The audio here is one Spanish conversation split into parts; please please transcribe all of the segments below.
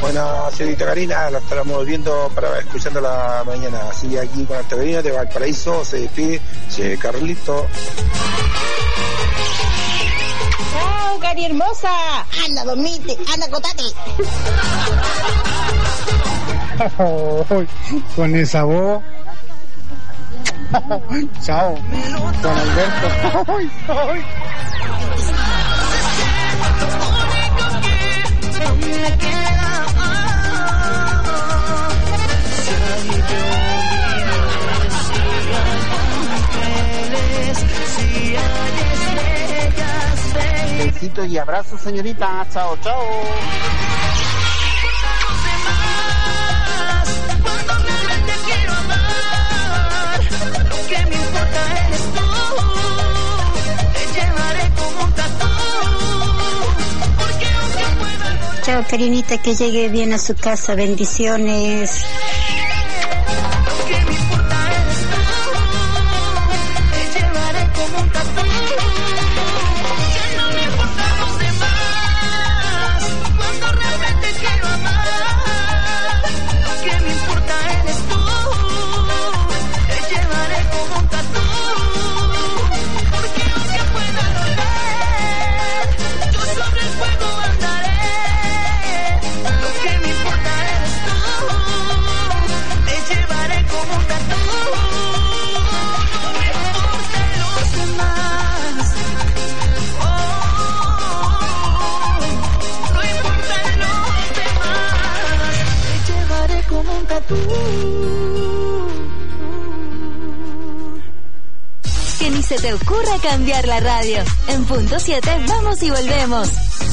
Bueno, señorita Karina, la estaremos viendo escuchando la mañana. Así aquí con Alta Karina de Valparaíso se despide Carlito. ¡Chao, Cari hermosa! ¡Anda, dormite! ¡Anda, acotate! Con esa voz. Chao, don Alberto. Besitos y abrazos, señorita. Chao, chao. Chao, Karinita, que llegue bien a su casa. Bendiciones. Que ni se te ocurra cambiar la radio. En punto 7 vamos y volvemos.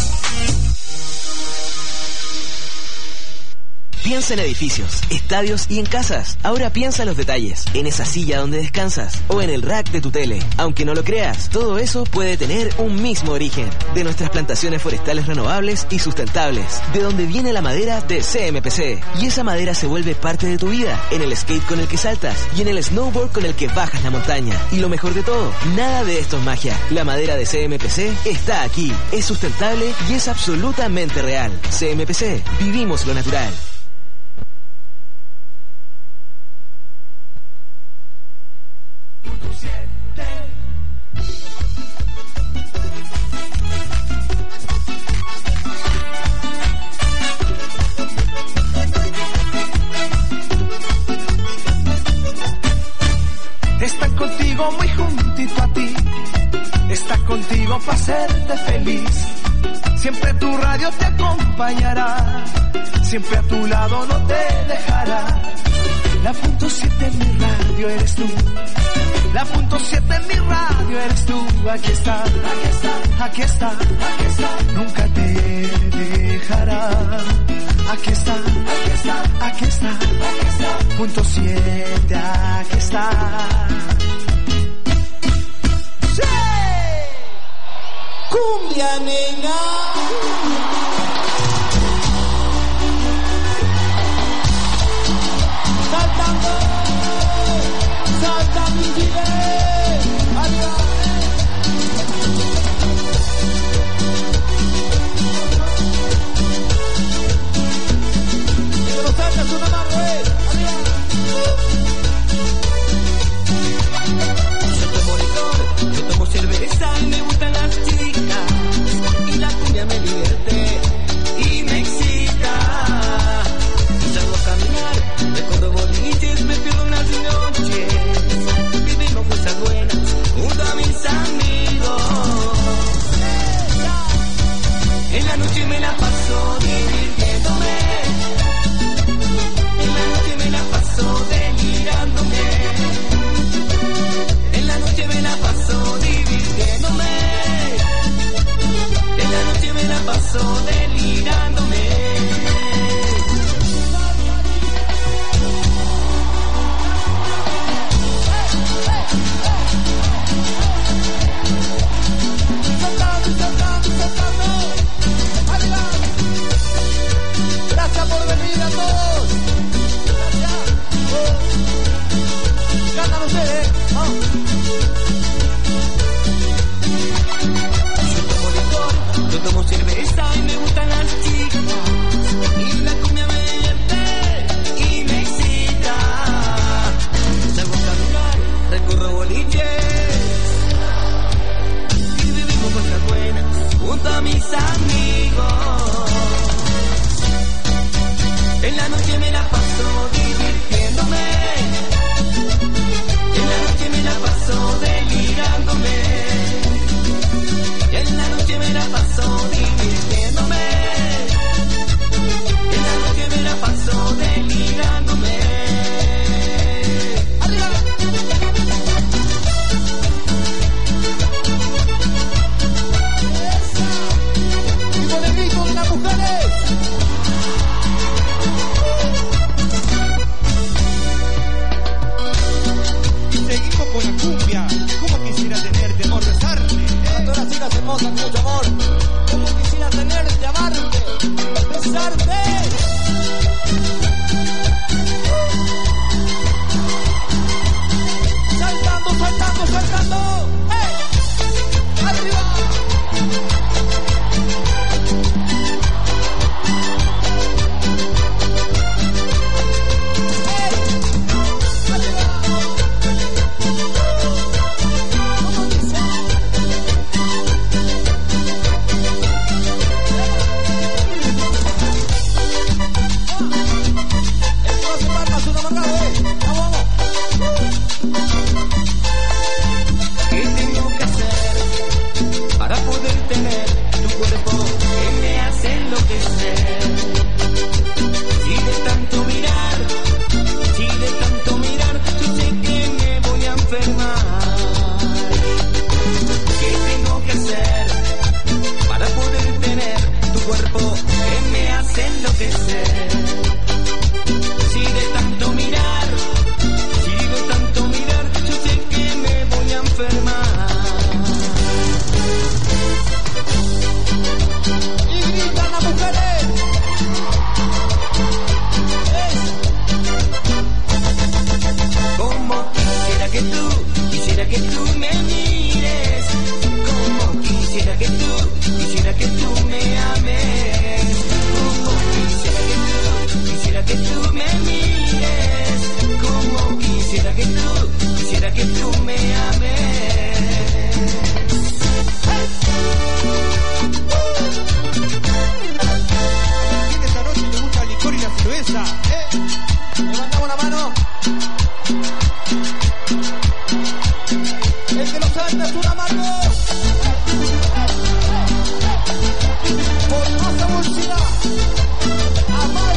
Piensa en edificios, estadios y en casas. Ahora piensa en los detalles, en esa silla donde descansas o en el rack de tu tele. Aunque no lo creas, todo eso puede tener un mismo origen. De nuestras plantaciones forestales renovables y sustentables. De donde viene la madera de CMPC. Y esa madera se vuelve parte de tu vida. En el skate con el que saltas y en el snowboard con el que bajas la montaña. Y lo mejor de todo, nada de esto es magia. La madera de CMPC está aquí. Es sustentable y es absolutamente real. CMPC, vivimos lo natural. Está contigo muy juntito a ti, está contigo para hacerte feliz. Siempre tu radio te acompañará, siempre a tu lado no te dejará. La punto 7 en mi radio eres tú, la punto 7 en mi radio eres tú. Aquí está, aquí está, aquí está, aquí está, nunca te dejará. Aquí está, aquí está, aquí está, aquí está, punto 7, aquí está. ¡Sí! ¡Cumbia, nena! Saltando, salta mi vida, arriba. Y que lo saltas una mano, arriba. Yo tomo licor, yo tomo cerveza y me gustan las chicas y la cumbia me divierte y me excita. Salgo a caminar, recuerdo boliches, me pierdo unas noches, vivimos cosas buenas junto a mis amigos. En la noche me la paso divirtiéndome, en la noche me la paso delirándome, en la noche me la paso divirtiéndome, en la noche me la paso delirándome. Gracias por venir a todos. Gracias. Cantan ustedes. Yo tomo licor, yo tomo cerveza y me gustan las chicas junto a mis amigos. En la noche me la paso divirtiéndome. En la noche me la paso delirándome. En la noche me la paso divirtiéndome. En la noche me la paso delirándome. ¡Arriba! ¡Y con el grito de las mujeres! Seguimos con la cumbia. ¿Cómo quisiera tenerte, amor, besarte? A todas las chicas hermosas con mucho amor. ¿Cómo quisiera tenerte, amarte, besarte? Saltando, saltando, saltando. ¡Hey! ¡Arriba! ¿Qué tengo que hacer para poder tener tu cuerpo que me hace enloquecer? Si de tanto mirar, yo sé que me voy a enfermar. ¿Qué tengo que hacer para poder tener tu cuerpo que me hace enloquecer? Si de tanto mirar, yo sé que me voy a enfermar. Y gritan las mujeres. Como quisiera que tú me mires. Como quisiera que tú me ames. Como quisiera que tú me mires. Como quisiera que tú me ames. ¿Quién esta noche le gusta el licor y la cerveza? Levantamos la mano. El que lo salta es un amargo. Por masa bolsina. Amar.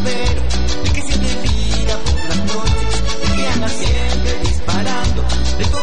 De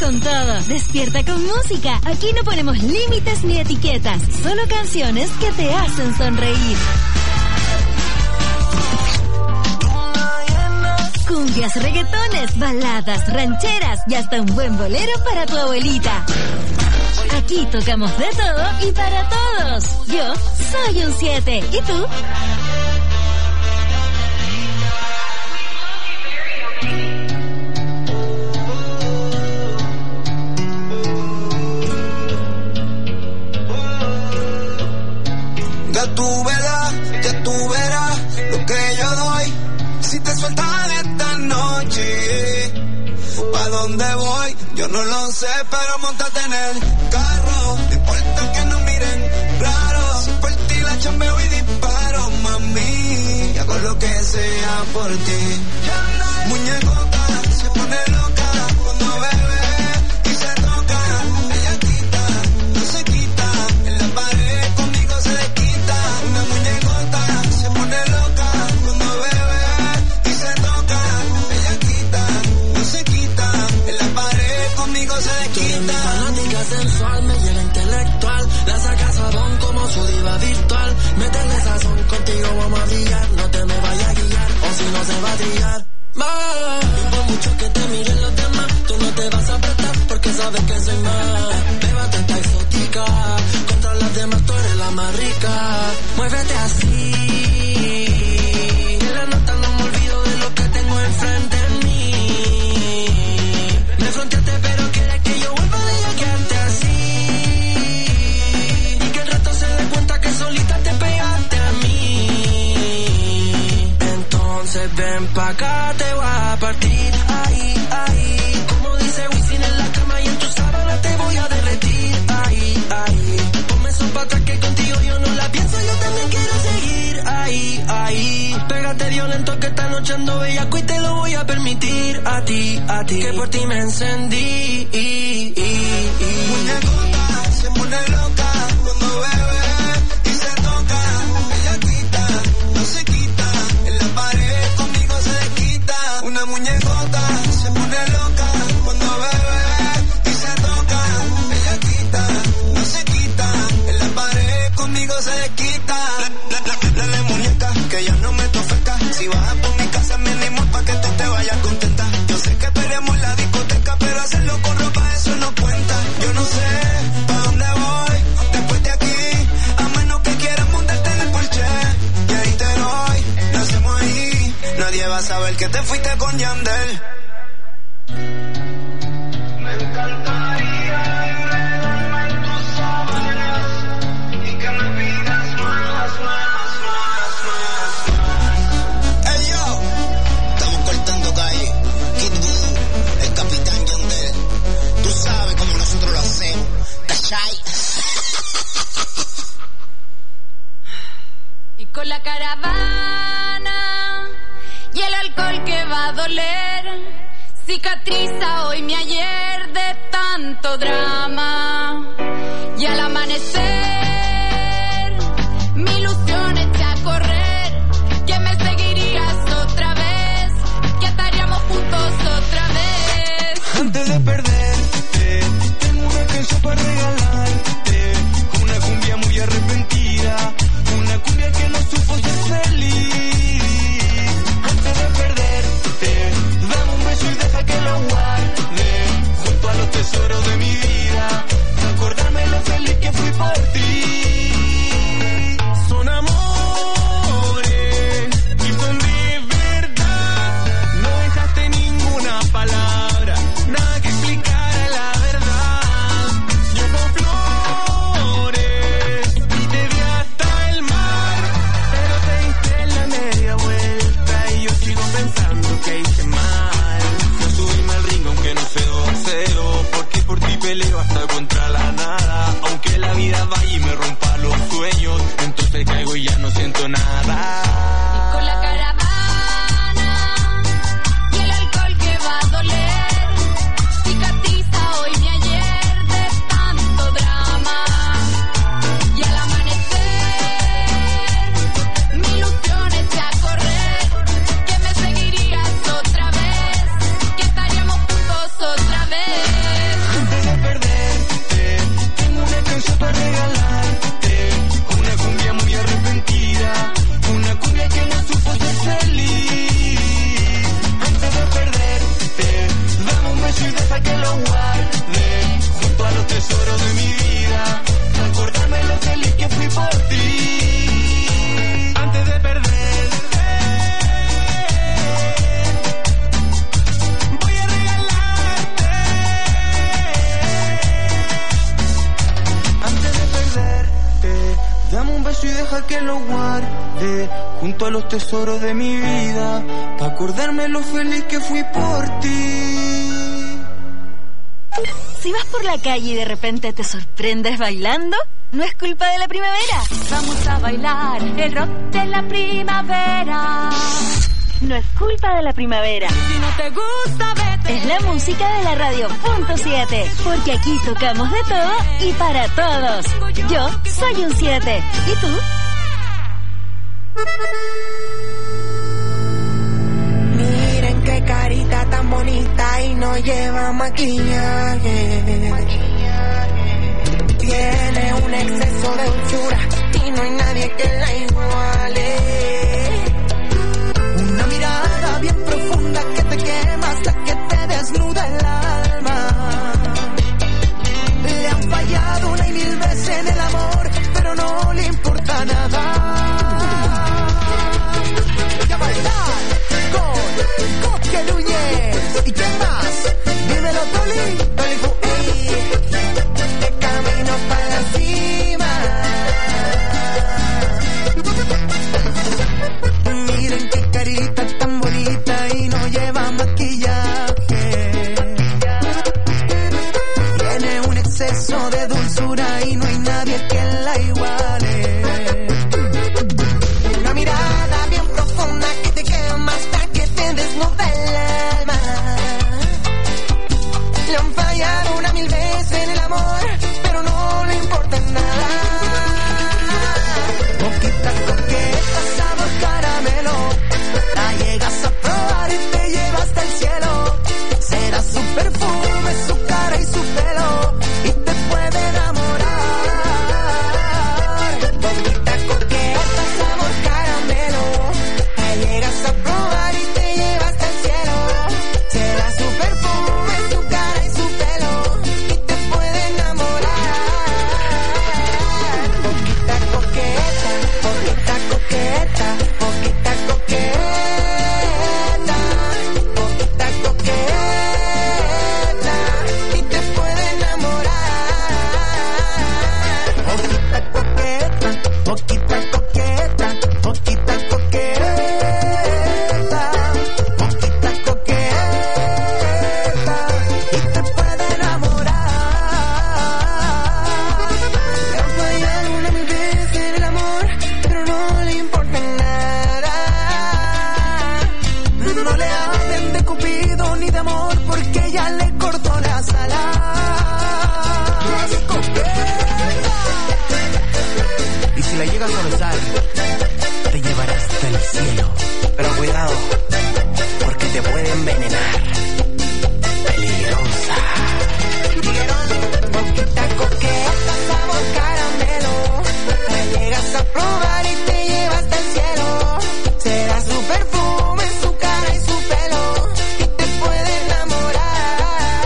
con todo. Despierta con música. Aquí no ponemos límites ni etiquetas. Solo canciones que te hacen sonreír. Cumbias, reggaetones, baladas, rancheras y hasta un buen bolero para tu abuelita. Aquí tocamos de todo y para todos. Yo soy un 7. ¿Y tú? Ya tú verás lo que yo doy. Si te sueltan esta noche, ¿pa' dónde voy? Yo no lo sé, pero montate en el carro. No importa que nos miren raro. Si por ti la chambeo y disparo, mami. Y hago lo que sea por ti. Muñecota se pone loca cuando bebe y se toca. Ella quita, no se quita. En la pared conmigo se desquita. Una muñecota se pone loca cuando bebe y se toca. Ella quita, no se quita. En la pared conmigo se desquita. Fanática sensual, me llega intelectual. La saca sabón como su diva virtual. Métele sazón, contigo vamos a brillar. No te me vayas a guiar, o si no se va a trillar. Y por mucho que te miren los demás, tú no te vas a prestar porque sabes que soy más. Bébate esta exótica, contra las demás tú eres la más rica. Muévete así, en la nota no me olvido de lo que tengo enfrente de mí. Me fronteaste pero quieres que yo vuelva de ella quedarte así. Y que el resto se dé cuenta que solita te pegaste a mí. Entonces ven pa' acá, te voy a partir, ahí, ahí. Como dice Wisin en la cama y en tu sábana te voy a derretir, ahí, ahí. Ponme eso pa' atrás que contigo yo no la pienso, yo también quiero seguir, ahí, ahí. Pégate violento que esta noche ando bellaco y te lo voy a permitir a ti, que por ti me encendí. Muñecota se pone loca cuando bebe y se toca. Ella quita, no se quita. En la pared conmigo se desquita. Una muñecota se pone loca cuando bebe y se toca. Ella quita, no se quita. En la pared conmigo se desquita. Dale muñeca, que ya no me tofeca. Si bajas por mi casa me animo pa' que tú te vayas contenta. Yo sé que peleamos la discoteca, pero hacerlo con ropa eso no cuenta. Yo no sé pa' dónde voy después de aquí, a menos que quieras montarte en el Porsche. Y ahí te doy, lo hacemos ahí. Nadie va a saber que te fuiste con Yandel. Me encantaría enredarme en tus sábanas y que me pidas más. Hey yo, estamos cortando calle. Kid Voodoo, el capitán Yandel. Tú sabes cómo nosotros lo hacemos, ¿cachai? Y con la caravana y el alcohol que va a doler, cicatriza hoy mi ayer de tanto drama. Y al amanecer mi ilusión echa a correr, que me seguirías otra vez, que estaríamos juntos otra vez. Antes de perderte, tengo una canción para regalarte, una cumbia muy arrepentida, una cumbia que no supo ser feliz. Antes de perderte, dame un beso y deja que lo guarde, junto a los tesoros de mi vida, acordarme lo feliz que fui por ti. Son amores y son de verdad, no dejaste ninguna palabra, nada que explicara la verdad. Yo con flores y te di hasta el mar, pero te diste la media vuelta y yo sigo pensando que hice mal. No subirme al ring aunque no sé 2-0, porque por ti peleo hasta contra la nada. Aunque la vida vaya y me rompa los sueños, entonces caigo y ya no siento nada. Y con la caravana y el alcohol que va a doler, cicatriza hoy mi ayer de tanto drama. Y al amanecer mi ilusión echa a correr, que me seguirías otra junto a los tesoros de mi vida, pa' acordarme lo feliz que fui por ti. Si vas por la calle y de repente te sorprendes bailando, no es culpa de la primavera. Vamos a bailar el rock de la primavera. No es culpa de la primavera. Si no te gusta, vete. Es la música de la radio .7, porque aquí tocamos de todo y para todos. Yo soy un 7. ¿Y tú? Miren qué carita tan bonita y no lleva maquillaje. Tiene un exceso de dulzura y no hay nadie que la iguale. Una mirada bien profunda que te quema hasta que te desnuda el alma. Le han fallado una y mil veces en el amor, pero no le importa nada. Y a bailar con Coque Núñez. ¿Y quién más? Dímelo, Toli. Toli Fu, de camino para la cima. Miren qué carita tan bonita y no lleva maquillaje. Tiene un exceso de dulzura y no hay nadie que la iguale. Una mirada bien profunda que te quema hasta que te desnuda el alma. Le han fallado una mil veces en el amor, pero no le importa nada. Poquitas coquetas, sabor caramelo, la llegas a probar y te lleva hasta el cielo. Será su perfume, su cara y su pelo, y te puede enamorar. Poquita coqueta, sabor caramelo, la llegas a probar y te lleva hasta el cielo. Será su perfume, su cara y su pelo, y te puede enamorar. Poquita coqueta, poquita coqueta, poquita coqueta, poquita coqueta, y te puede enamorar. Poquita coqueta, poquita coqueta, poquita coqueta, poquita coqueta, y te puede enamorar. Le han fallado una mil veces en el amor, pero no le importa nada. No le hablen de Cupido ni de amor, porque ya le cortó las alas. Y si la llegas a besar, te llevará hasta el cielo. Pero cuidado, porque te puede envenenar. Peligrosa. Poquita coqueta, sabor caramelo, la llegas a probar y te lleva hasta el cielo. Será su perfume, su cara y su pelo, y te puede enamorar.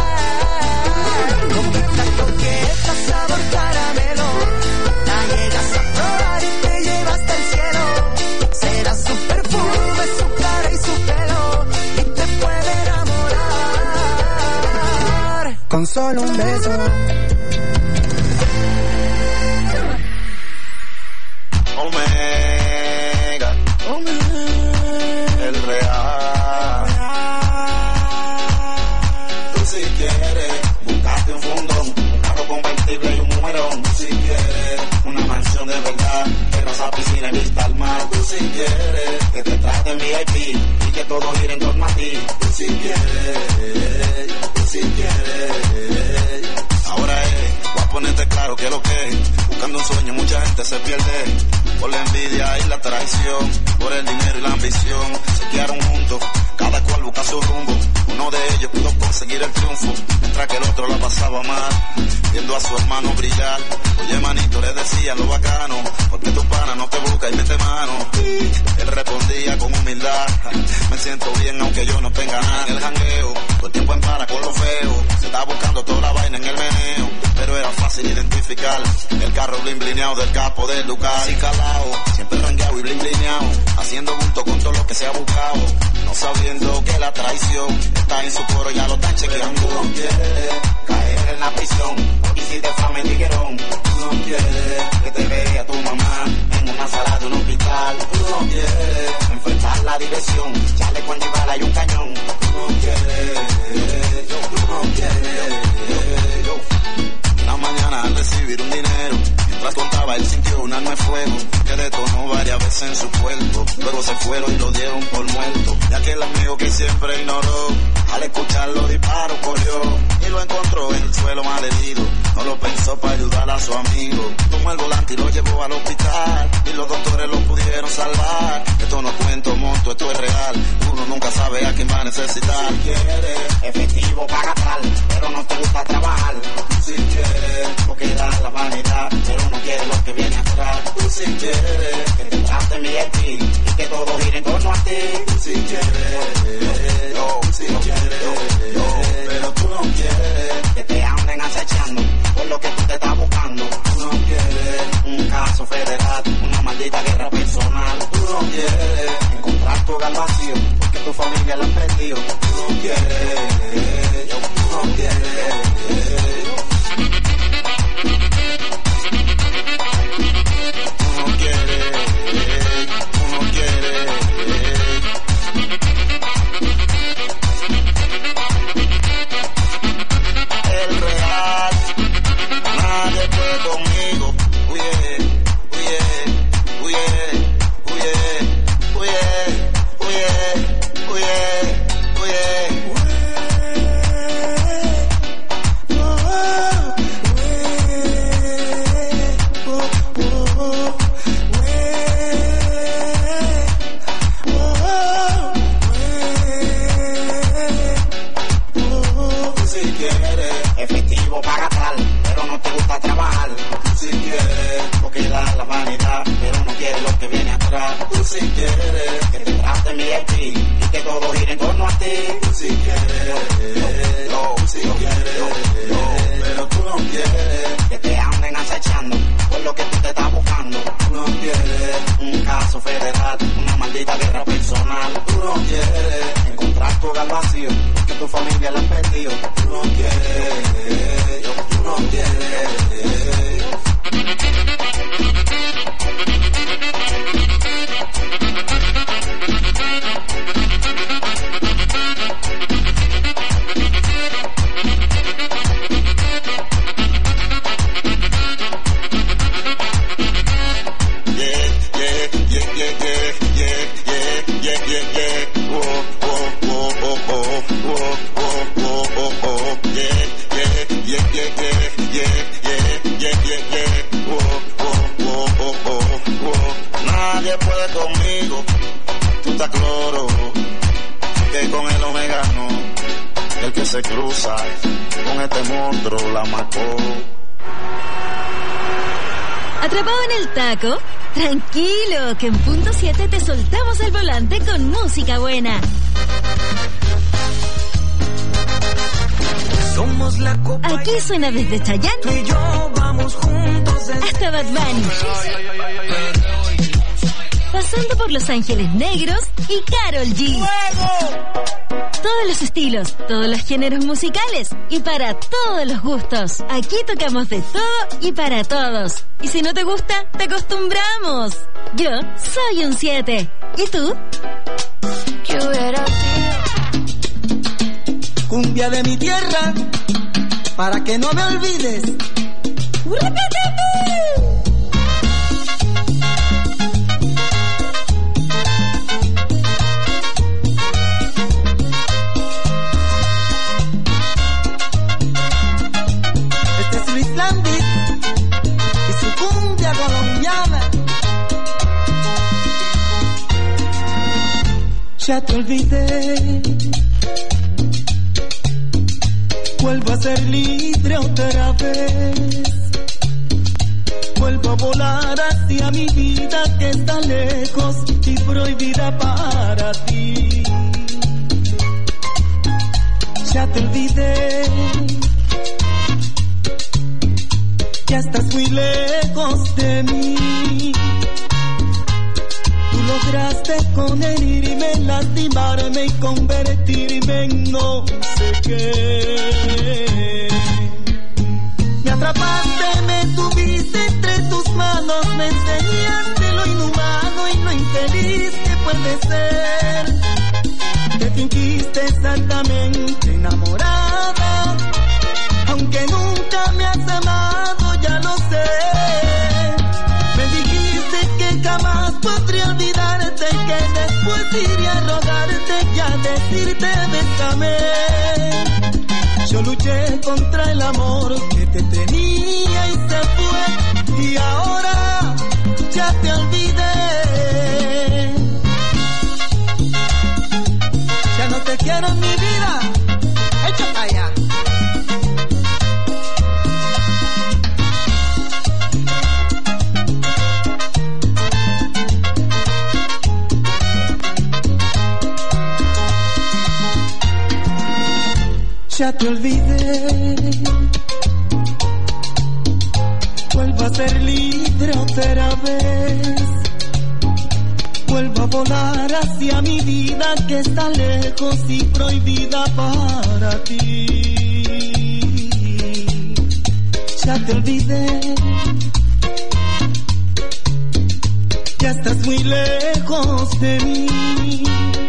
Poquita coqueta, sabor caramelo, la llegas a probar y te lleva hasta el cielo. Será su perfume, su cara y su pelo, y te puede enamorar. Con solo un beso. Omega, el real. Tú si quieres, buscarte un fundón, un carro convertible y un mujerón. Tú si quieres, una mansión de verdad, terraza, piscina y vista al mar. Tú si quieres, que te traten VIP y que todo gire en torno a ti. Tú si quieres, tú si quieres. Ahora voy a ponerte claro que lo que es. Buscando un sueño mucha gente se pierde, por la envidia y la traición, por el dinero y la ambición. Se quedaron juntos, cada cual busca su rumbo. Uno de ellos pudo conseguir el triunfo, mientras que el otro la pasaba mal, viendo a su hermano brillar. Oye manito, le decía lo bacano, porque tu pana no te busca y mete mano. Él respondía con humildad, me siento bien aunque yo no tenga nada. En el jangueo, todo el tiempo en para con lo feo, se estaba buscando toda la vaina en el meneo, pero era fácil identificar el carro blin blineado del capo del Ducal. Así calao, siempre rangueado y blin blineado, haciendo bulto con todo lo que se ha buscado, no sabiendo que la traición está en su coro, ya lo están chequeando. No quiere caer meter en la prisión. Porque si te fama en tiguerón. Tú no quieres que te vea tu mamá en una sala de un hospital. Tú no quieres enfrentar la dirección. Chale con llevar y un cañón. Tú no quieres, tú no quieres. Una mañana al recibir un dinero, mientras contaba él sintió un arma de fuego que detonó varias veces en su cuerpo. Luego se fueron y lo dieron por muerto. Y aquel amigo que siempre ignoró, al escuchar los disparos corrió y lo encontró en el suelo malherido. No lo pensó para ayudar a su amigo. Tomó el volante y lo llevó al hospital y los doctores lo pudieron salvar. Esto no cuento monto, esto es real. Uno nunca sabe a quién va a necesitar. Si quieres efectivo paga tal, pero no te gusta trabajar. Si quieres porque da la vanidad, pero no quieres lo que viene atrás. Tú si quieres que te traten bien y que todo gire en torno a ti. Si quieres, yo, si quieres, yo, pero tú no quieres que te anden acechando por lo que tú te estás buscando. Tú no quieres un caso federal, una maldita guerra personal. Tú no quieres encontrar tu hogar vacío porque tu familia la han perdido. Tú no quieres, yo, tú no quieres. Si quieres que te traten bien y que todo gire en torno a ti. Si quieres, yo, si quieres, yo, pero tú no quieres que te anden acechando por lo que tú te estás buscando. Tú no quieres un caso federal, una maldita guerra personal. Tú no quieres encontrar tu hogar vacío porque tu familia la han perdido. Tú no quieres, yo, tú no quieres. Nadie puede conmigo, tú estás cloro, que con el omega no, el que se cruza con este monstruo la marcó. ¿Atrapado en el taco? Tranquilo, que en punto 7 te soltamos el volante con música buena. Somos la copa. Aquí suena desde Chayanne. Tú y yo vamos juntos hasta Bad Bunny. Pasando por Los Ángeles Negros y Karol G. ¡Fuego! Todos los estilos, todos los géneros musicales y para todos los gustos. Aquí tocamos de todo y para todos. Y si no te gusta, te acostumbramos. Yo soy un 7. ¿Y tú? Yo era cumbia de mi tierra, para que no me olvides. Este es Luis Lambis y su cumbia colombiana. Ya te olvidé, vuelvo a ser libre otra vez. Vuelvo a volar hacia mi vida que está lejos y prohibida para ti. Ya te olvidé, ya estás muy lejos de mí. Tú lograste con herirme, lastimarme y convertirme en no sé qué. atrapaste, me tuviste entre tus manos, me enseñaste lo inhumano y lo infeliz que puede ser. Te fingiste exactamente enamorada, aunque nunca me has amado, ya lo sé. Me dijiste que jamás podría olvidarte y que después iría a rogarte y a decirte bésame. Yo luché contra el amor que te tenía y se fue, y ahora ya te olvidé. Ya no te quiero en mi vida, echa para allá. Ya te olvidé, vuelvo a ser libre otra vez, vuelvo a volar hacia mi vida que está lejos y prohibida para ti. Ya te olvidé, ya estás muy lejos de mí.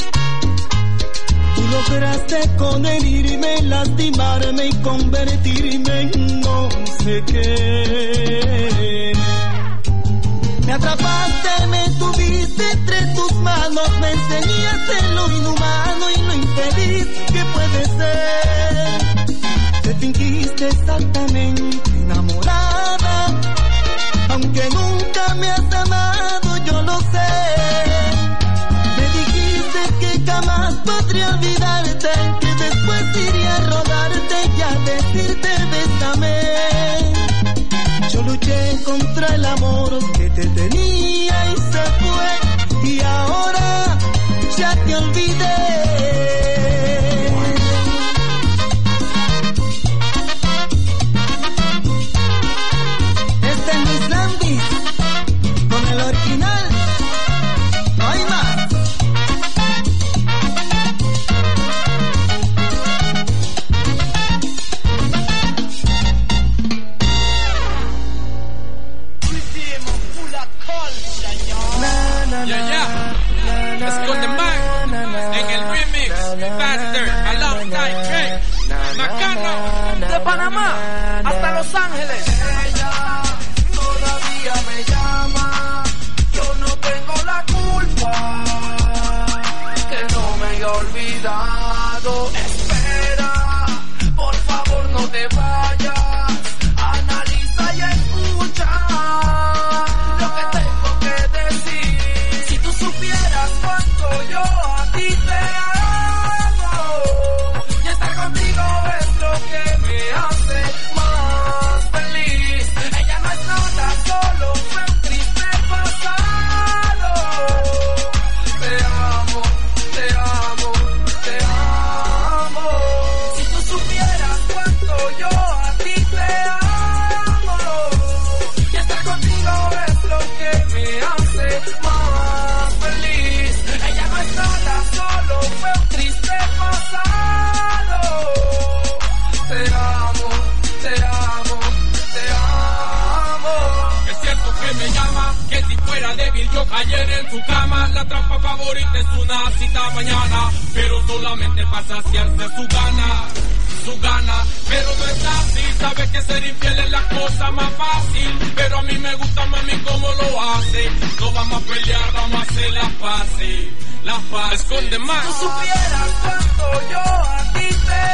Tú lograste con herirme, lastimarme y convertirme en no sé qué. Me atrapaste, me tuviste entre tus manos, me enseñaste lo inhumano y lo infeliz que puede ser. Te fingiste exactamente enamorada, aunque nunca me has amado, yo lo sé. Jamás podría olvidarte, que después iría a rogarte y a decirte bésame. Yo luché contra el amor que te tenía y se fue, y ahora ya te olvidé. Este es Luis Landis con el original. No hay más. De Panamá hasta Los Ángeles. Ella todavía me llama, yo no tengo la culpa, que no me haya olvidado. Espera, por favor no te vayas, analiza y escucha lo que tengo que decir. Si tú supieras cuánto yo a ti te amo, y estar contigo es lo que me hace más feliz. Ella no es nada, solo fue un triste pasado. Te amo, te amo, te amo. Si tú supieras cuánto yo a ti te amo, y estar contigo es lo que me hace más feliz. Ella no es nada, solo fue un triste pasado. Te amo, te amo, te amo. Es cierto que me llama, que si fuera débil yo cayera en su cama. La trampa favorita es una cita mañana, pero solamente para saciarse su gana. Pero no es así, sabes que ser infiel es la cosa más fácil. Pero a mí me gusta, mami, cómo lo hace. No vamos a pelear, vamos a hacer las paces. Las paces. Esconde más. Si tú supieras cuánto yo a ti te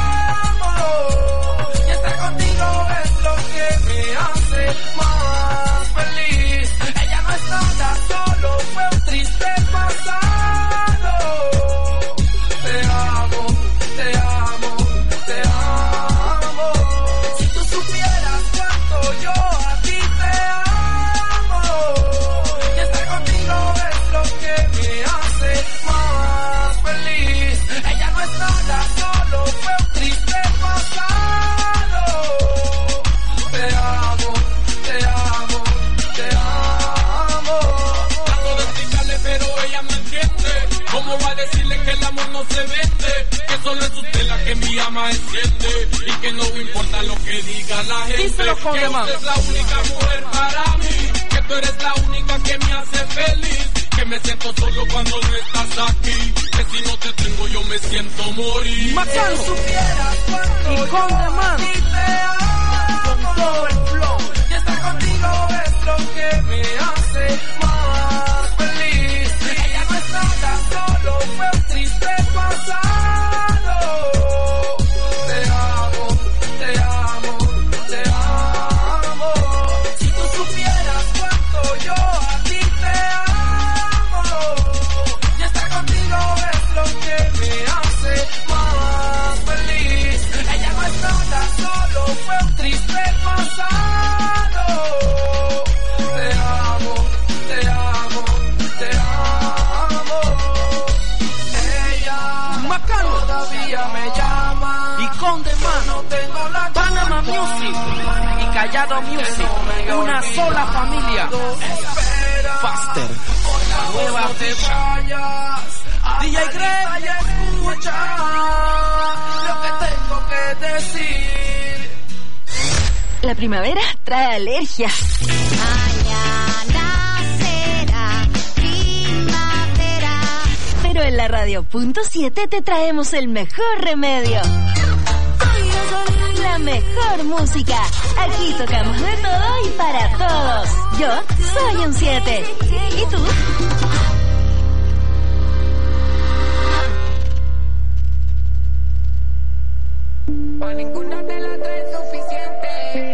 amo, y estar contigo es lo que me hace más feliz. Ella no es nada, solo fue un triste pasado. Te amo, te amo, te amo. Si tú supieras cuánto yo a ti te amo, y estar contigo es lo que me hace más feliz. Ella no es nada, solo fue un triste pasado. Te amo, te amo, te amo. Trato de explicarle, pero ella no entiende. Como ¿Cómo va a decirle que el amor no se vende? Que solo es usted la que mi alma enciende y que no importa lo que diga la gente. Díselo con que usted es la única mujer para mí, que tú eres la única que me hace feliz, que me siento solo cuando no estás aquí, que si no te tengo yo me siento morir. Macano. Si supieras cuánto Y con yo demás. a ti te amo, Con todo el flow. y estar contigo es lo que me hace más feliz. Ella no es nada, solo fue un triste pasado. Te amo, te amo, te amo. Si tú supieras cuánto yo a ti te amo, y estar contigo es lo que me hace más feliz. Ella no es nada, solo fue un triste pasado. Te amo, te amo, te amo. Ella Macano. todavía me llama. Y con demás. No tengo la Panama culpa. Music y Callado Music, una sola familia. Faster, nueva fecha. DJ Greg. Escucha lo que tengo que decir. La primavera trae alergia. Mañana será primavera. Pero en la radio.7 te traemos el mejor remedio. La mejor música. Aquí tocamos de todo y para todos. Yo soy un 7. ¿Y tú? Por ninguna de las tres es suficiente.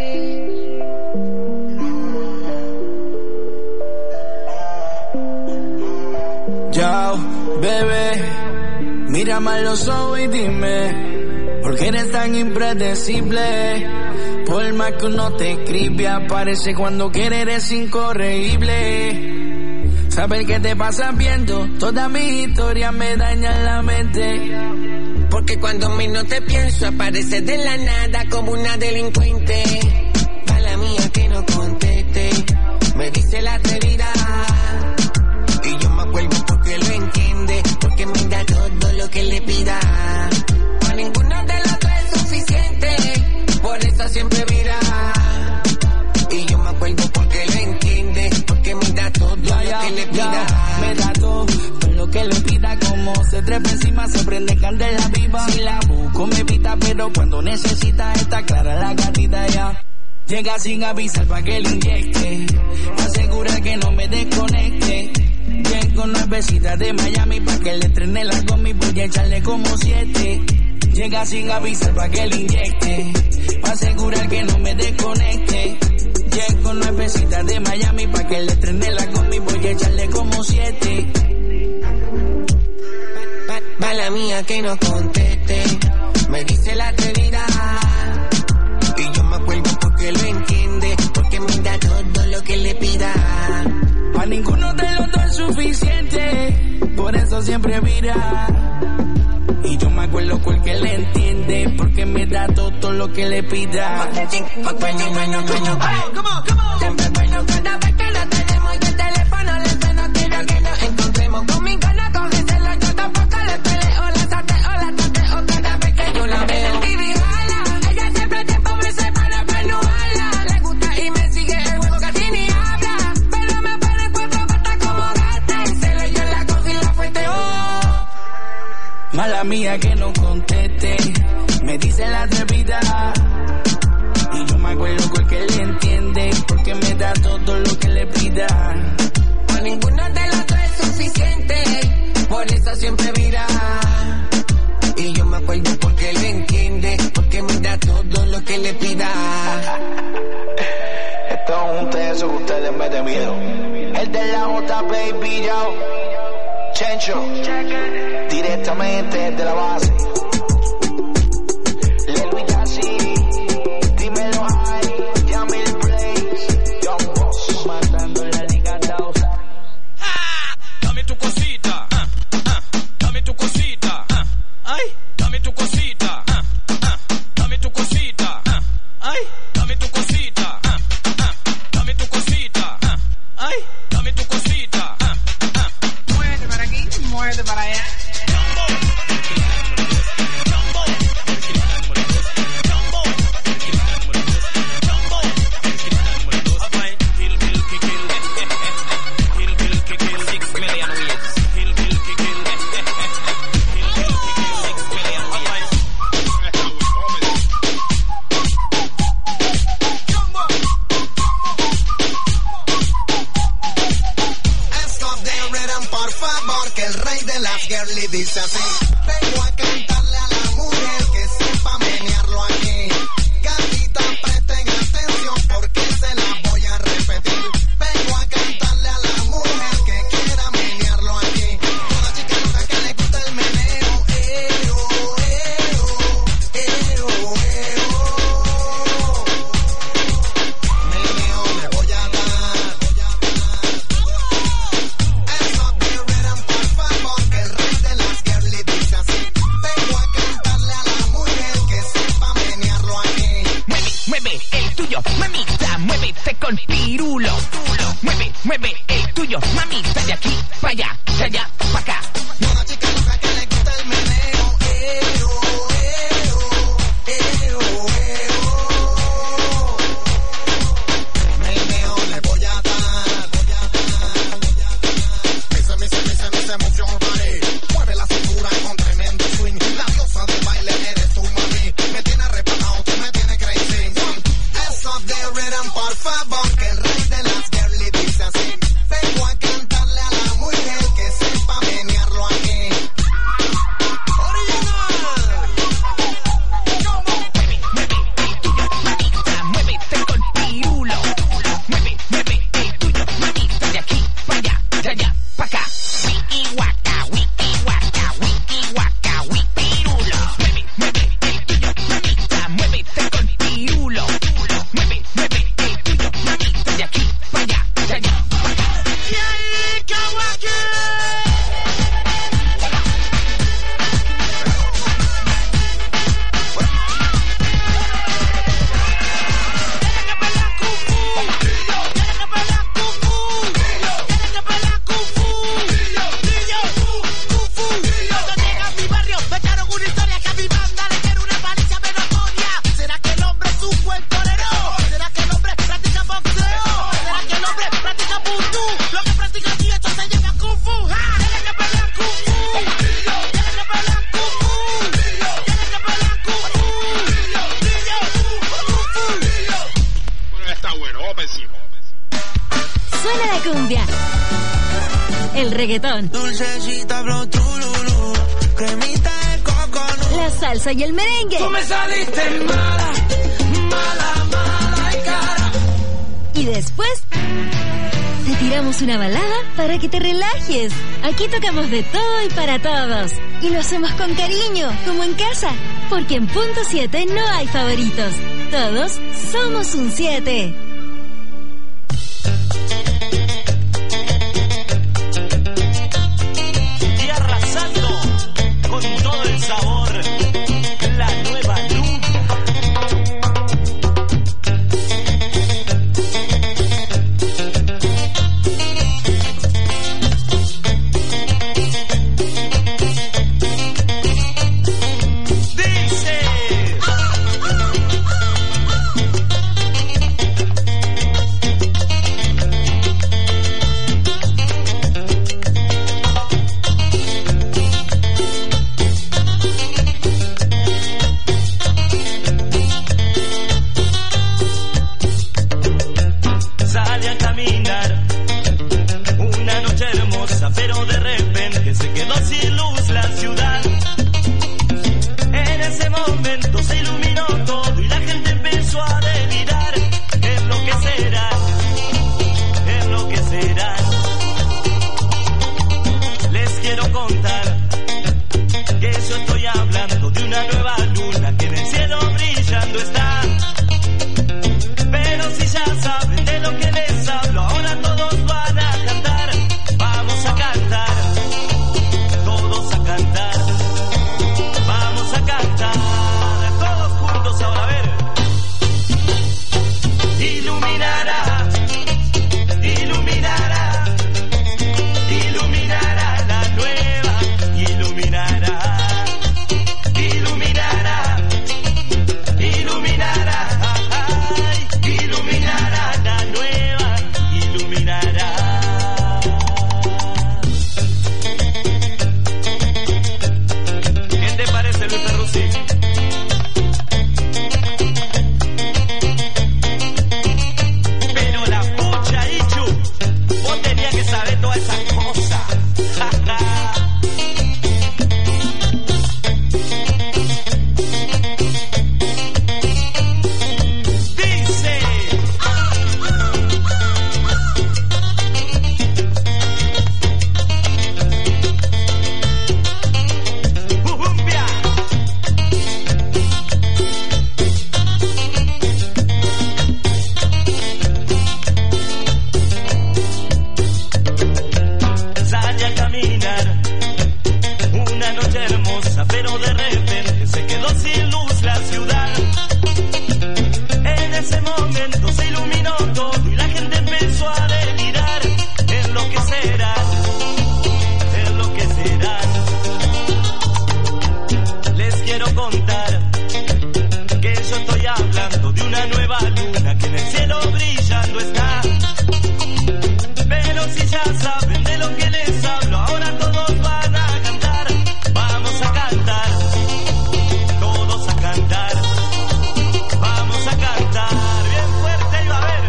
Yo, bebé, mírame a los ojos y dime, ¿por qué eres tan impredecible? Por más que uno te escribe, aparece cuando quiere, eres incorregible. Saber qué te pasa viendo, toda mi historia me daña la mente. Porque cuando menos te pienso, apareces de la nada como una delincuente. Mala mía que no conteste, me dice la atrevida. Y yo me acuerdo porque lo entiende, porque me da todo lo que le pida. Para ninguna de las tres es suficiente, por eso siempre mira. Y yo me acuerdo porque lo entiende, porque me da todo lo que le pida. Me da todo lo que le pida, como se trepa encima, se prende candela viva. Si la busco me evita, pero cuando necesita está clara la gatita ya. Llega sin avisar pa' que le inyecte, asegura que no me desconecte. Llego nuevecita de Miami pa' que le estrene la gomi, voy a echarle como 7. Llega sin avisar pa' que le inyecte, pa' asegurar que no me desconecte. Llego nuevecita de Miami pa' que le estrene la gomi, voy a echarle como 7. Mala mía que no conteste, me dice la atrevida. Y yo me acuerdo porque lo entiende, porque me da todo lo que le pida. Pa' ninguno de los dos es suficiente, por eso siempre mira. Y yo me acuerdo porque le entiende, porque me da todo lo que le pida. Siempre bueno cada vez que la tenemos y el teléfono le suena, quiero que nos encontremos. Conmigo no coge celo, yo tampoco le peleo. La tateo cada vez que yo la veo. Y jala, ella siempre tiempo me separa para no jala. Le gusta y me sigue el juego, casi ni habla. Pero me pone cuatro patas como gata. Y se le dio la cosa y la fuerte, oh. Mala mía que no conteste, me dice la atrevida. Y yo me acuerdo porque le entiende, porque me da todo lo que le pida. A ninguna de las tres es suficiente, por eso siempre mira. Y yo me acuerdo porque le entiende, porque me da todo lo que le pida. Esto es un teso que ustedes me den miedo. El de la J, baby, yo. Chencho, directamente de la base. Lelo y Yassi, dímelo ahí, Yamil Blaze, Young Boss, matando la liga Dausa. Dame tu cosita, dame tu cosita, ay, dame tu cosita, dame tu cosita, ay, dame tu cosita, dame tu cosita, ay, dame tu cosita. Muévete para aquí, muévete para allá. pa' allá, de allá, pa' acá. Una chica loca que le gusta el meneo. Meneo le voy a dar. Esa emoción, vale. Mueve la cintura con tremendo swing. La diosa del baile eres tú, mami. Me tiene arrebatado, tú me tienes crazy. Eso de rhythm, por favor, que el rey de las girly dice así. Vengo a cantarle a la mujer que sepa menearlo aquí. Original. Muévete con pirulo. Mueve el tuyo, manita, de aquí para allá, de allá para acá. Wiki waka, pirulo. Mueve el tuyo, manita, muévete con pirulo. Mueve el tuyo, manita, de aquí para allá, de allá para acá. Y ahí, Kawaki. Suena la cumbia, el reggaetón, Dulcecita, flow, trululú, cremita de coco, la salsa y el merengue. Tú me saliste mala, y cara. Y después te tiramos una balada para que te relajes. Aquí tocamos de todo y para todos. Y lo hacemos con cariño, como en casa. Porque en Punto 7 no hay favoritos. Todos somos un 7. Y arrasando con todo el sabor, la nueva luna. Dice. Sale a caminar una noche hermosa, pero de repente se quedó sin luz la ciudad. En ese momento se iluminó todo y la gente empezó a delirar. ¿Qué es lo que será? ¿Qué es lo que será? Les quiero contar que yo estoy hablando de una nueva luna que en el cielo brillando está. Pero si ya saben de lo que les hablo, ahora todos van a cantar. Vamos a cantar, todos a cantar. Vamos a cantar, todos juntos ahora, a ver. Iluminará, iluminará, iluminará la nueva. Iluminará, iluminará, contar que yo estoy hablando de una nueva luna que en el cielo brillando está. Pero si ya saben de lo que les hablo, ahora todos van a cantar. Vamos a cantar, todos a cantar. Vamos a cantar bien fuerte y va a ver.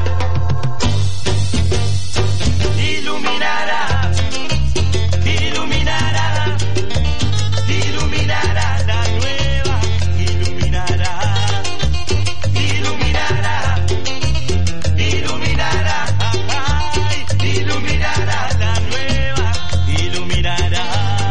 Iluminará, iluminará, iluminará la nueva, iluminará, iluminará, iluminará, ay, iluminará la nueva, iluminará.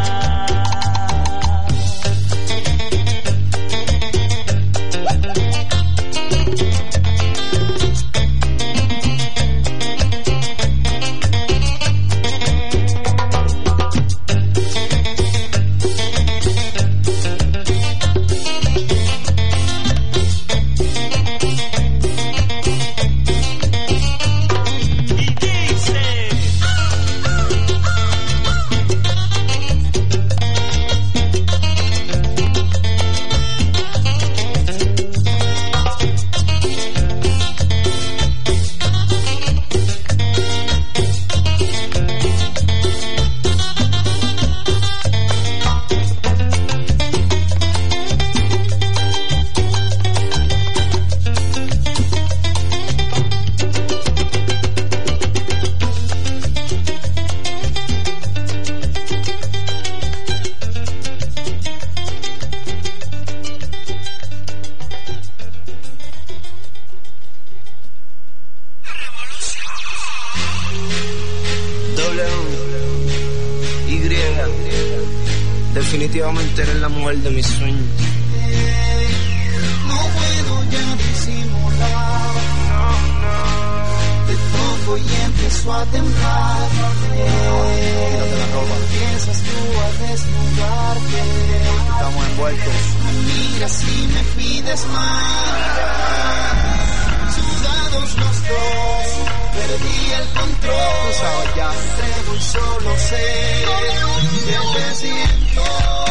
Definitivamente eres la mujer de mis sueños. No puedo ya disimular. Te toco y empiezo a temblar. Quítate la ropa. Empiezas tú a desnudarte. Estamos envueltos. Me miras y me pides más. Sudados los dos, perdí el control. Tú sabes ya. Entrego y solo sé que te siento.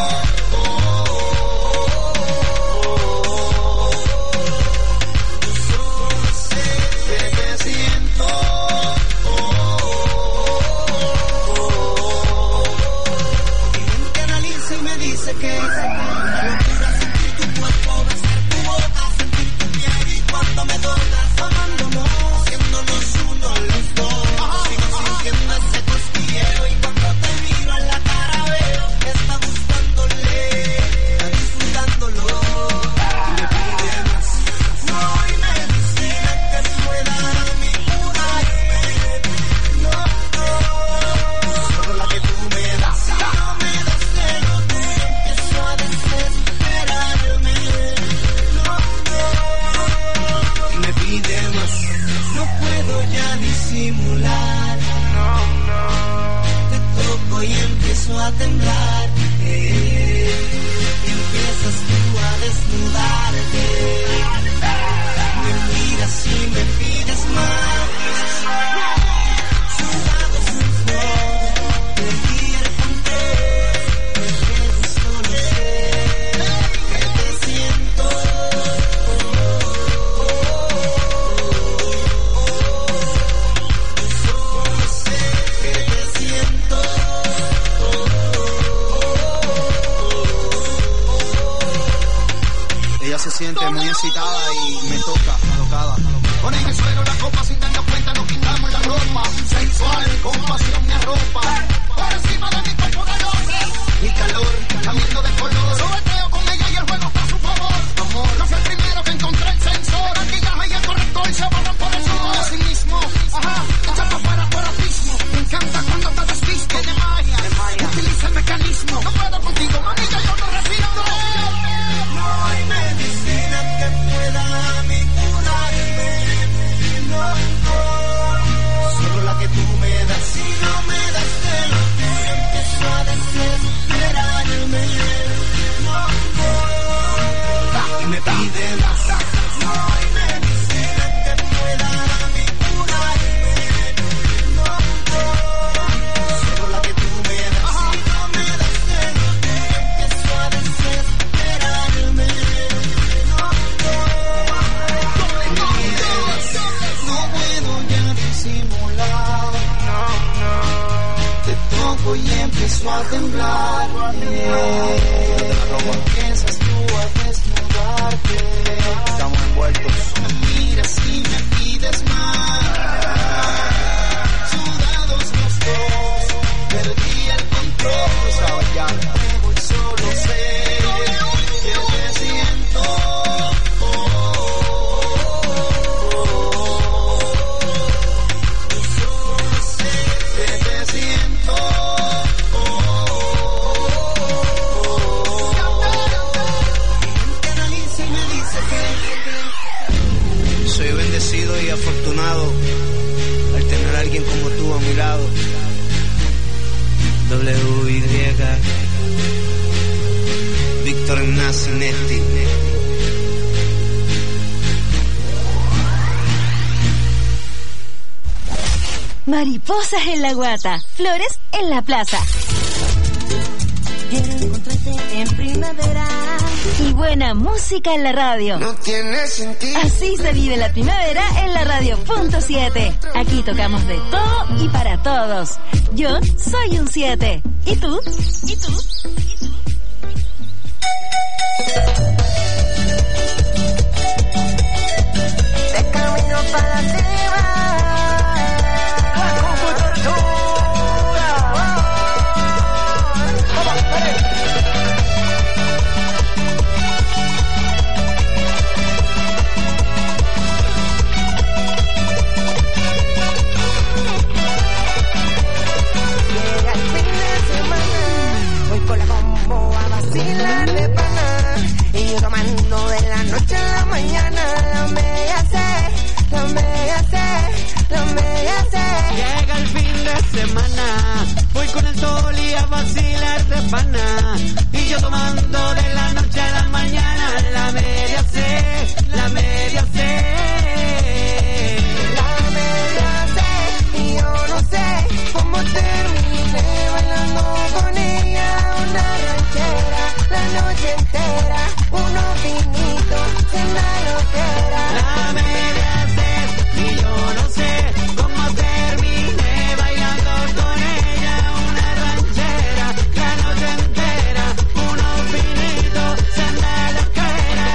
siente muy excitada y me toca, alocada. Pon en el suelo la copa sin darnos cuenta, nos quitamos la ropa. Sensual, con pasión me arropa. Por encima de mi cuerpo de hombre. Mi calor, cambiando de color. Sobreteo con ella y el juego está a su favor. Amor, no fue el primero que encontré el sensor. El maquillaje y el corrector se borran por el sudor. Así mismo, ajá, echa para afuera por abismo. Me encanta cuando te desviste de magia. Utiliza el mecanismo. No puedo contigo, manilla, yo no respiro. No hay medicina que pueda a mí curarme. No, solo la que tú me das. Si no me das de lo que empiezo a desesperarme. No, empiezo a temblar. Empiezas tú a desnudarte. Estamos envueltos. Me miras y me pides más. Sudados los dos, perdí el control. Luego y solo sé que te siento. Soy bendecido y afortunado al tener a alguien como tú a mi lado. W-Y Víctor Ignacio Netti. Mariposas en la guata, flores en la plaza. Quiero encontrarte en primavera. Y buena música en la radio. No tiene sentido. Así se vive la primavera en la radio.7. Aquí tocamos de todo y para todos. Yo soy un 7. ¿Y tú? ¿Y tú? ¿Y tú? De camino para arriba. De pana, y yo tomando de la noche a la mañana. La media sé, la media sé, la media sé. Llega el fin de semana, voy con el sol y a vacilar de pana. Y yo tomando de la noche a la mañana. La media sé, la media sé. La media sé, y yo no sé cómo terminé bailando con ella una ranchera. La noche entera, unos vinitos en la loquera. La media sé, y yo no sé cómo terminé bailando con ella una ranchera. La noche entera, unos vinitos en la loquera.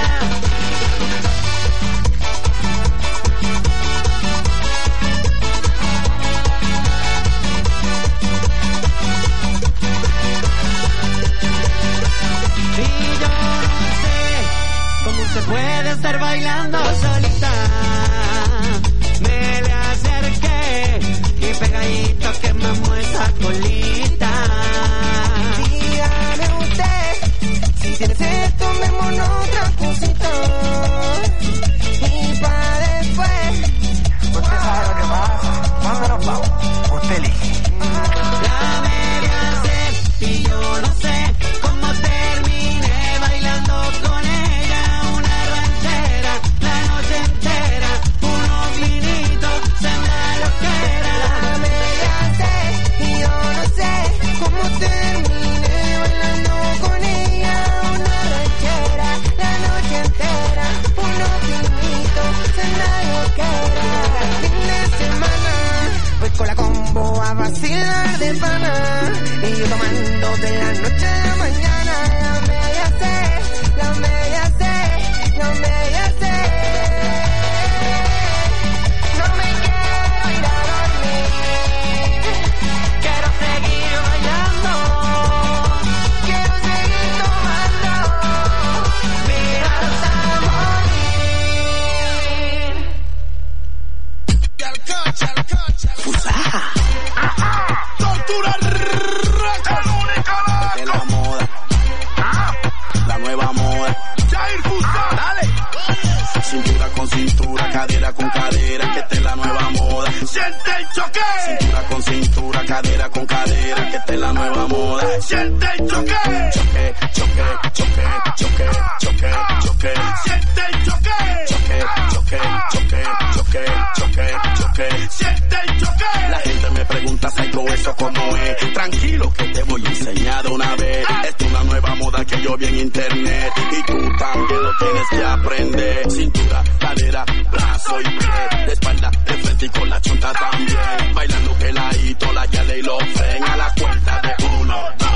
Y yo no sé cómo se puede estar bailando solita. Me le acerqué y pegadito que me muestra colita. Dígame usted, si tiene sed, tomémonos otra cosita. Y pa' después, Usted sabe lo que pasa. ¿Cuándo nos vamos? Usted elige. La media sé y yo no sé cómo terminé bailando con ella una ranchera. La noche entera, unos vinitos en la loquera. la media sé, y yo no sé cómo terminé bailando con ella una ranchera. La noche entera, unos vinitos en la loquera. Fin de semana, voy con la combo a vacilar de pana. Y yo tomando de la noche a la mañana. La media sé, la media sé, la media sé. No me quiero ir a dormir. Quiero seguir bailando, Quiero seguir tomando. mira hasta morir. Tortura de la moda, la nueva moda. Dale. Cintura con cintura, cadera con cadera, que esta es la nueva moda. Siente el choque. Cintura con cintura, cadera con cadera, que esta es la nueva moda. Siente el choque. Choque, choque, choque, choque, choque, choque. Siente el choque. Choque, choque, choque, choque, choque, choque. Siente el choque. La gente me pregunta si todo eso como es. Tranquilo que te voy a enseñar de una vez. Esta es una nueva moda que yo vi en internet y tú también lo tienes que aprender. Cintura, cadera, brazo y pie, de espalda, de frente y con la chonta también. Bailando peladito, la yale y lo fren a la cuenta de 1, 2,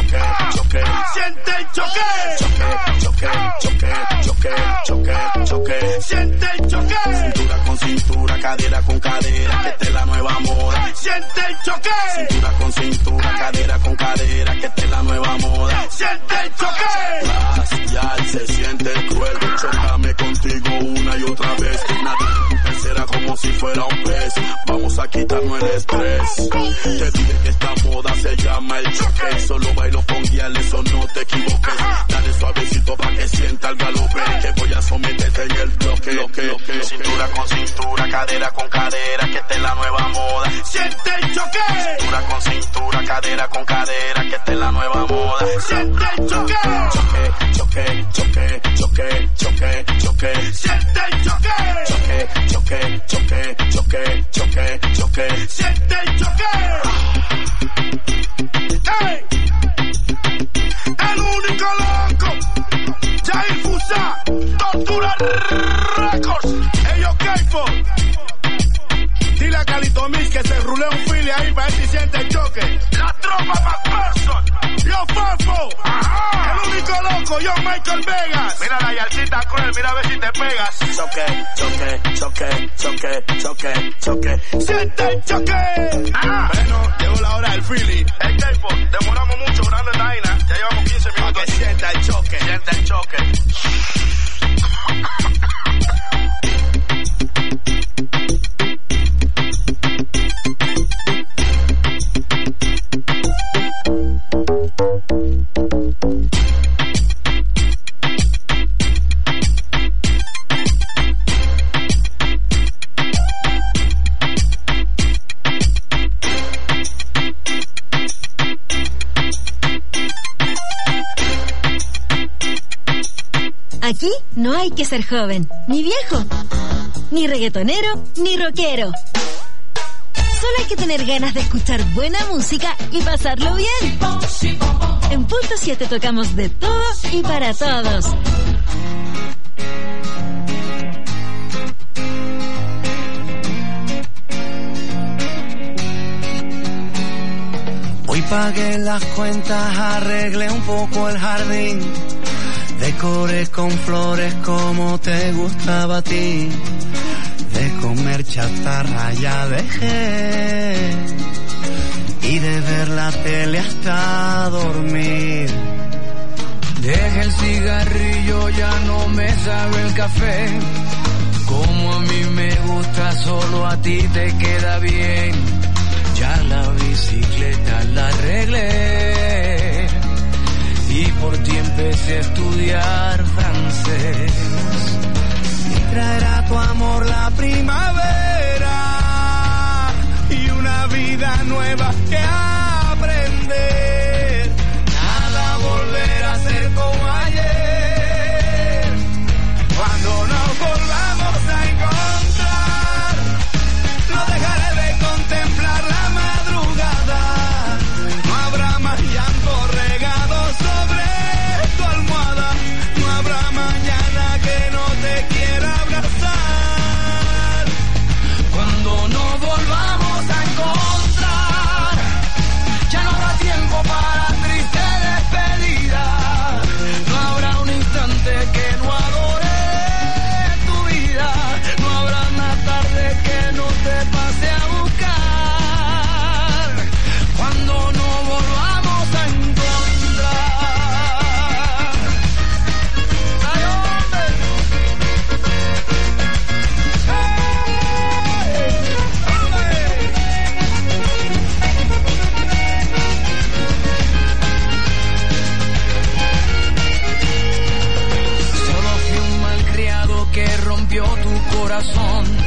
choque, choque. Siente el choque. Choque, choque, choque, choque, choque, choque. Siente el choque. Cintura con cintura, cadera con cadera, que esta es la nueva moda. Siente el choque. Cintura con cintura, cadera con cadera, que esta es la nueva moda. Siente el choque. Ya se siente cruel, chócame contigo una y otra vez. Nadie será como si fuera un pez. Vamos a quitarnos el estrés. Te dije que esta moda se llama el choque. Solo bailo con guial, eso no te equivoques. Dale suavecito pa' que sienta el galope, que voy a someterte en el bloque. Cintura con cintura, cadera con cadera, que esta es la nueva moda. Siente el choque. Cintura con cintura, cadera con cadera, que esta es la nueva moda. Siente el choque. Choque, choque, choque, choque, choque, choque. Siente el choque. Choque, choque, choque, choque, choque, choque. Siente el choque. ¡Ey! El único loco, Jair Fusa, Tortura Records, ellos Keifo. Dile a Calito Mix que se rule un fili ahí para ver si siente el choque. La tropa McPherson, yo Fafo, el único loco, yo Michael Vegas. Mira la yalcita cruel, mira a ver si te pegas. Choque, choque, choque, choque, choque, choque. Siente el choque. Bueno, llegó la hora del fili. El Keifo, demoramos mucho orando en la vaina. Ya llevamos 15 minutos. Que sienta el choque. Siente el choque. Aquí no hay que ser joven, ni viejo, ni reggaetonero, ni rockero. Solo hay que tener ganas de escuchar buena música y pasarlo bien. En Punto 7 tocamos de todo y para todos. Hoy pagué las cuentas, arreglé un poco el jardín, decoré con flores como te gustaba a ti. De comer chatarra ya dejé, y de ver la tele hasta dormir. Dejé el cigarrillo, ya no me sabe el café. Como a mí me gusta, solo a ti te queda bien. Ya la bicicleta la arreglé, y por ti empecé a estudiar francés. Y traerá tu amor la primavera y una vida nueva que aprender. Nada volver a ser como ayer. Cuando nos volvamos a encontrar, no dejaré de contemplar la madrugada. No habrá más llanto regado sobre tu almohada. No habrá mañana que no te quiera abrazar. Cuando nos volvamos a encontrar, ya no habrá tiempo para triste despedida. No habrá un instante que no adore tu vida. No habrá una tarde que no te pase a buscar. Cuando nos volvamos a encontrar. ¡Ay, hombre! Solo fui un malcriado que rompió tu corazón.